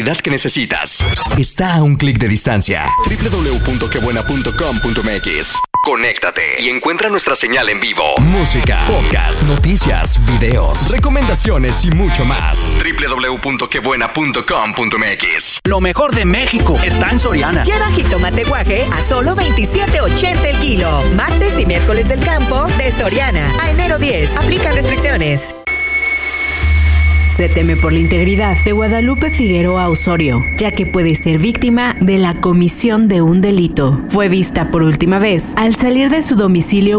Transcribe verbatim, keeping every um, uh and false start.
que necesitas está a un clic de distancia. doble u doble u doble u punto que buena punto com punto m x. Conéctate y encuentra nuestra señal en vivo. Música, podcast, noticias, videos, recomendaciones y mucho más. doble u doble u doble u punto que buena punto com punto m x. Lo mejor de México está en Soriana. Lleva jitomate guaje a solo veintisiete ochenta el kilo. Martes y miércoles del campo de Soriana. A enero diez. Aplican restricciones. Se teme por la integridad de Guadalupe Figueroa Osorio, ya que puede ser víctima de la comisión de un delito. Fue vista por última vez al salir de su domicilio